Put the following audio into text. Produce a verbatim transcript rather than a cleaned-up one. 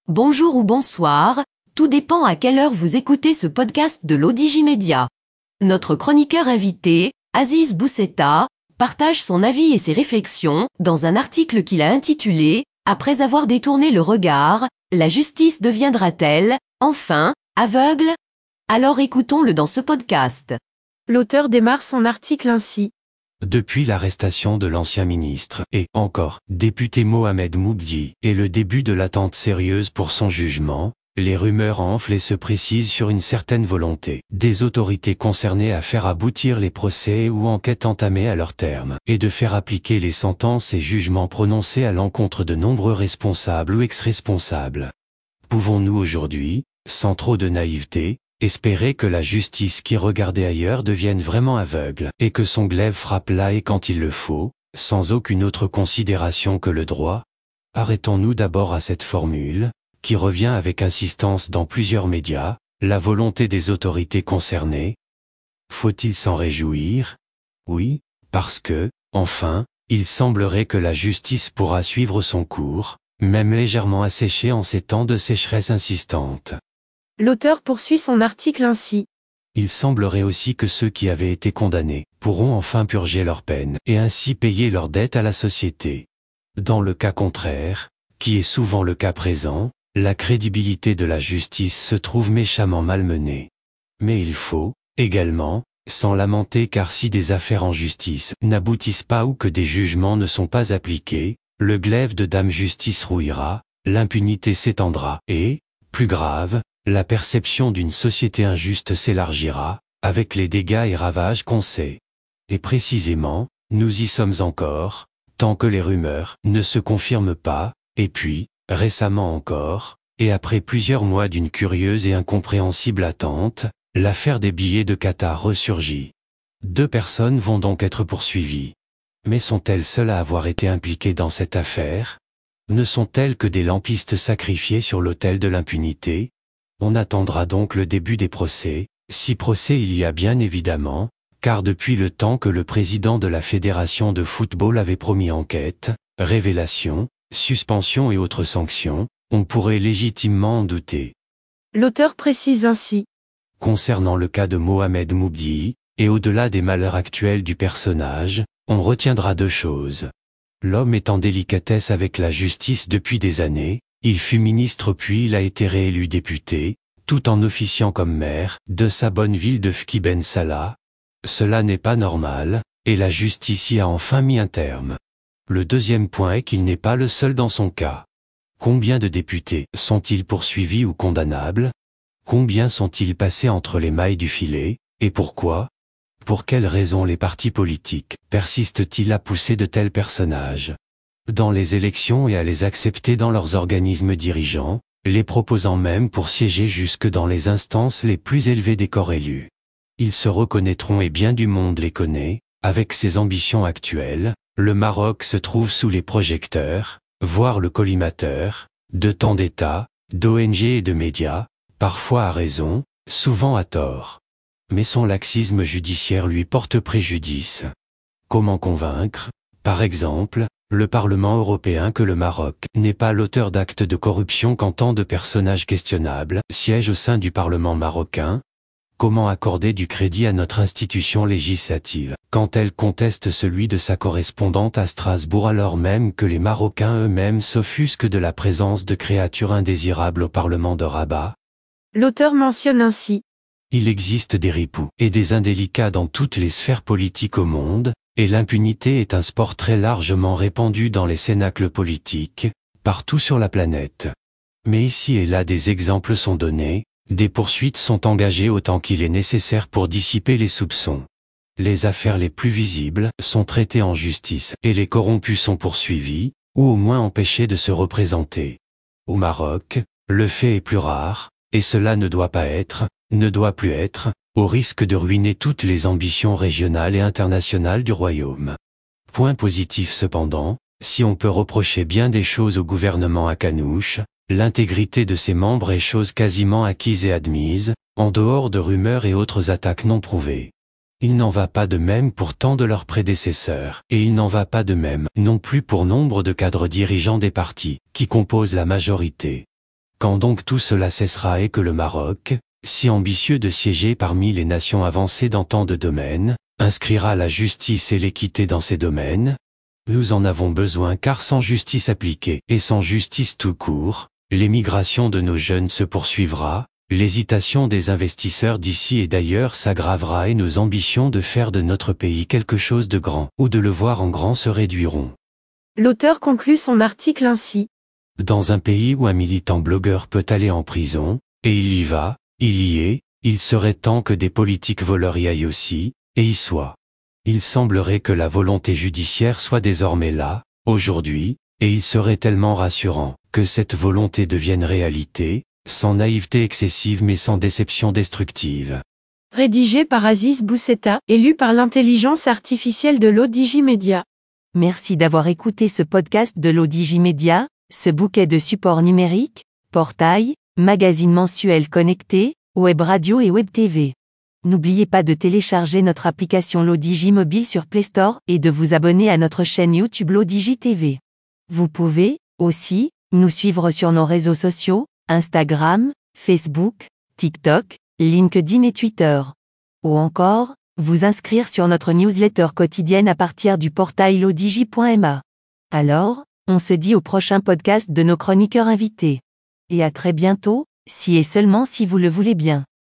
Bonjour ou bonsoir, tout dépend à quelle heure vous écoutez ce podcast de l'Odigimédia. Notre chroniqueur invité, Aziz Bousseta, partage son avis et ses réflexions dans un article qu'il a intitulé « Après avoir détourné le regard, la justice deviendra-t-elle, enfin, aveugle ?» Alors écoutons-le dans ce podcast. L'auteur démarre son article ainsi. Depuis l'arrestation de l'ancien ministre, et, encore, député Mohamed Moubdi, et le début de l'attente sérieuse pour son jugement, les rumeurs enflent et se précisent sur une certaine volonté des autorités concernées à faire aboutir les procès ou enquêtes entamées à leur terme, et de faire appliquer les sentences et jugements prononcés à l'encontre de nombreux responsables ou ex-responsables. Pouvons-nous aujourd'hui, sans trop de naïveté, espérer que la justice qui regardait ailleurs devienne vraiment aveugle, et que son glaive frappe là et quand il le faut, sans aucune autre considération que le droit? Arrêtons-nous d'abord à cette formule, qui revient avec insistance dans plusieurs médias, la volonté des autorités concernées. Faut-il s'en réjouir? Oui, parce que, enfin, il semblerait que la justice pourra suivre son cours, même légèrement asséché en ces temps de sécheresse insistante. L'auteur poursuit son article ainsi. Il semblerait aussi que ceux qui avaient été condamnés pourront enfin purger leur peine et ainsi payer leurs dettes à la société. Dans le cas contraire, qui est souvent le cas présent, la crédibilité de la justice se trouve méchamment malmenée. Mais il faut, également, s'en lamenter car si des affaires en justice n'aboutissent pas ou que des jugements ne sont pas appliqués, le glaive de Dame Justice rouillera, l'impunité s'étendra et, plus grave, la perception d'une société injuste s'élargira, avec les dégâts et ravages qu'on sait. Et précisément, nous y sommes encore, tant que les rumeurs ne se confirment pas, et puis, récemment encore, et après plusieurs mois d'une curieuse et incompréhensible attente, l'affaire des billets de Qatar ressurgit. Deux personnes vont donc être poursuivies. Mais sont-elles seules à avoir été impliquées dans cette affaire? Ne sont-elles que des lampistes sacrifiés sur l'autel de l'impunité? On attendra donc le début des procès, si procès il y a bien évidemment, car depuis le temps que le président de la Fédération de football avait promis enquête, révélation, suspension et autres sanctions, on pourrait légitimement en douter. L'auteur précise ainsi. Concernant le cas de Mohamed Moubdi, et au-delà des malheurs actuels du personnage, on retiendra deux choses. L'homme est en délicatesse avec la justice depuis des années. Il fut ministre puis il a été réélu député, tout en officiant comme maire de sa bonne ville de Fki Ben Salah. Cela n'est pas normal, et la justice y a enfin mis un terme. Le deuxième point est qu'il n'est pas le seul dans son cas. Combien de députés sont-ils poursuivis ou condamnables? Combien sont-ils passés entre les mailles du filet, et pourquoi? Pour quelles raisons les partis politiques persistent-ils à pousser de tels personnages dans les élections et à les accepter dans leurs organismes dirigeants, les proposant même pour siéger jusque dans les instances les plus élevées des corps élus? Ils se reconnaîtront et bien du monde les connaît, avec ses ambitions actuelles, le Maroc se trouve sous les projecteurs, voire le collimateur, de tant d'États, d'O N G et de médias, parfois à raison, souvent à tort. Mais son laxisme judiciaire lui porte préjudice. Comment convaincre, par exemple, le Parlement européen que le Maroc n'est pas l'auteur d'actes de corruption quand tant de personnages questionnables siègent au sein du Parlement marocain? Comment accorder du crédit à notre institution législative, quand elle conteste celui de sa correspondante à Strasbourg alors même que les Marocains eux-mêmes s'offusquent de la présence de créatures indésirables au Parlement de Rabat? L'auteur mentionne ainsi. Il existe des ripoux et des indélicats dans toutes les sphères politiques au monde, et l'impunité est un sport très largement répandu dans les cénacles politiques, partout sur la planète. Mais ici et là des exemples sont donnés, des poursuites sont engagées autant qu'il est nécessaire pour dissiper les soupçons. Les affaires les plus visibles sont traitées en justice et les corrompus sont poursuivis, ou au moins empêchés de se représenter. Au Maroc, le fait est plus rare, et cela ne doit pas être, ne doit plus être, au risque de ruiner toutes les ambitions régionales et internationales du royaume. Point positif cependant, si on peut reprocher bien des choses au gouvernement Akanouche, l'intégrité de ses membres est chose quasiment acquise et admise, en dehors de rumeurs et autres attaques non prouvées. Il n'en va pas de même pour tant de leurs prédécesseurs, et il n'en va pas de même non plus pour nombre de cadres dirigeants des partis, qui composent la majorité. Quand donc tout cela cessera et que le Maroc, si ambitieux de siéger parmi les nations avancées dans tant de domaines, inscrira la justice et l'équité dans ces domaines? Nous en avons besoin car sans justice appliquée et sans justice tout court, l'émigration de nos jeunes se poursuivra, l'hésitation des investisseurs d'ici et d'ailleurs s'aggravera et nos ambitions de faire de notre pays quelque chose de grand ou de le voir en grand se réduiront. L'auteur conclut son article ainsi. Dans un pays où un militant blogueur peut aller en prison, et il y va, il y est, il serait temps que des politiques voleurs y aillent aussi, et y soient. Il semblerait que la volonté judiciaire soit désormais là, aujourd'hui, et il serait tellement rassurant que cette volonté devienne réalité, sans naïveté excessive mais sans déception destructive. Rédigé par Aziz Bousseta et lu par l'intelligence artificielle de l'O D J Media. Merci d'avoir écouté ce podcast de l'O D J Media, ce bouquet de supports numériques, portail, magazine mensuel connecté, web radio et web T V. N'oubliez pas de télécharger notre application l'O D J mobile sur Play Store et de vous abonner à notre chaîne YouTube l'O D J T V. Vous pouvez, aussi, nous suivre sur nos réseaux sociaux, Instagram, Facebook, TikTok, LinkedIn et Twitter. Ou encore, vous inscrire sur notre newsletter quotidienne à partir du portail lodj point m a. Alors, on se dit au prochain podcast de nos chroniqueurs invités. Et à très bientôt, si et seulement si vous le voulez bien.